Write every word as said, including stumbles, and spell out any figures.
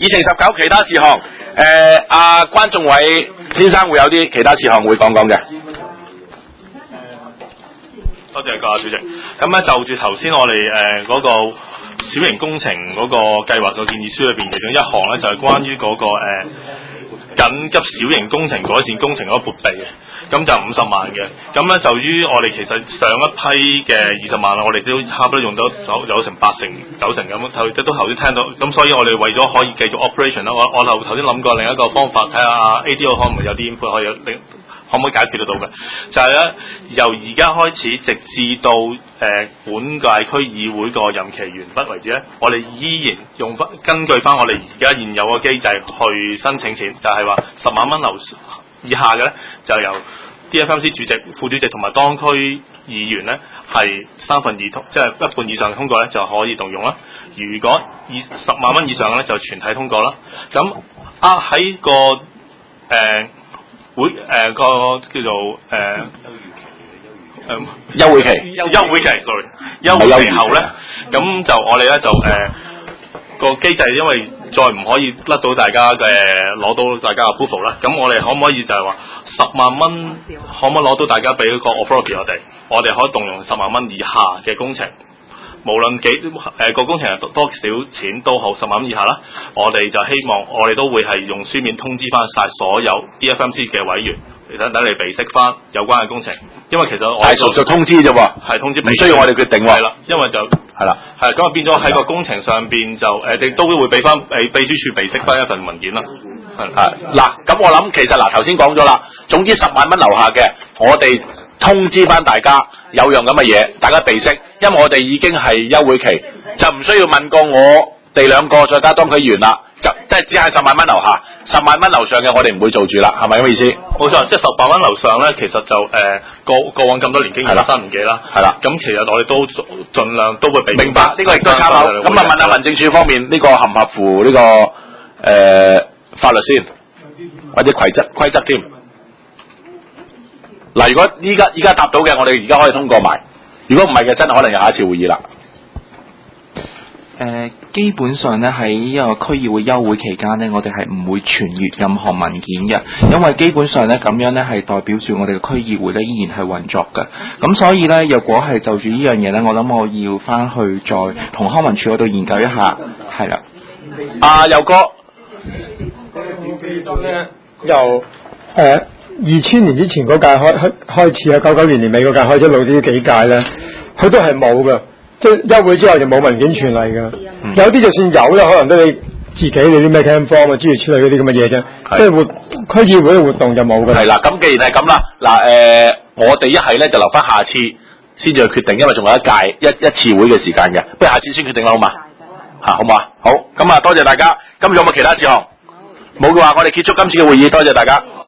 議程十九其他事項，誒阿關仲偉先生會有啲其他事項會講講嘅。 多謝各位主席。咁咧就住頭先我哋誒嗰個小型工程嗰個計劃嘅建議書裏邊，其中一項咧就係關於嗰、那個誒、呃、緊急小型工程改善工程嗰個撥備嘅。咁就五十萬嘅，咁咧就於我哋其實上一批嘅二十萬，我哋都差唔多用到有有成八成九成咁，頭即都頭先聽到，咁所以我哋為咗可以繼續 operation 啦，我我頭頭先諗過另一個方法，睇下 A D O 可唔可以有啲 input 可以令可唔可以解決得到嘅，就係、是、咧由而家開始直至到誒、呃、本屆區議會個任期完畢為止咧，我哋依然用翻根據翻我哋而家現有嘅機制去申請錢，就係話十萬蚊樓以下嘅咧，就由 D F M C 主席、副主席同埋當區議員咧係三分二通，即係一半以上通過咧就可以動用啦。如果以十萬蚊以上咧就全體通過啦。咁啊喺個誒、呃、會誒、呃、個叫做誒誒休會期， 休會期 sorry， 休會期後咧，咁就我哋咧就誒、呃、個機制，因為再唔可以甩到大家嘅攞到大家嘅 approval 啦，咁我哋可唔可以就係話十萬蚊可唔可以攞到大家俾個 authority 我哋，我哋可以動用十萬蚊以下嘅工程，無論幾誒、呃、個工程係多少錢都好，十萬蚊以下啦，我哋就希望我哋都會係用書面通知翻晒所有 D F M C 嘅委員，等等你備悉翻有關嘅工程，因為其實我係屬屬通知啫喎， 係通知， 唔需要我哋決定喎。 係啦，因為就係啦，係咁啊變咗喺個工程上邊就誒，亦、呃、都會俾翻誒秘書處備悉翻一份文件啦。係嗱，咁我諗其實嗱頭先講咗啦，總之十萬蚊樓下嘅，我哋通知翻大家有樣咁嘅嘢，大家備悉，因為我哋已經係休會期，就唔需要問過我哋兩個再加當區議員啦。就即係只係十萬蚊樓下，十萬蚊樓上嘅我哋唔會做住啦，係咪咁嘅意思？ 冇錯，即係十萬蚊樓上咧，其實就誒、呃、過過往咁多年經驗三年幾啦，係啦。咁其實我哋都盡量都會俾明白，呢、這個亦都參考。咁啊問下民政處方面呢、這個合唔合乎呢、這個誒、呃、法律先，或者規則規則添。嗱，如果依家依家答到嘅，我哋而家可以通過埋；如果唔係嘅，真係可能有下一次會議啦。 誒、呃，基本上咧喺一個區議會休會期間咧，我哋係唔會傳閱任何文件嘅，因為基本上咧咁樣咧係代表住我哋嘅區議會咧依然係運作嘅。咁所以咧，若果係就住呢樣嘢咧，我諗我要翻去再同康文署嗰度研究一下，係啦。 阿佑哥， 由誒二千年之前嗰屆開開開始啊，九九年年尾嗰屆開始，一路呢幾屆咧，佢都係冇嘅。即係休會之後就冇文件傳嚟㗎，嗯、有啲就算有咧，可能都你自己你啲咩聽方啊，諸如此類嗰啲咁嘅嘢啫。即係活區議會嘅活動就冇㗎。 係啦，咁既然係咁啦，嗱誒、呃，我哋一係咧就留翻下次先至去決定，因為仲有一屆一一次會嘅時間嘅，不如下次先決定啦，好嘛？嚇，好嘛？好，咁啊，多謝大家。今日有冇其他事項？冇嘅話，我哋結束今次嘅會議，多謝大家。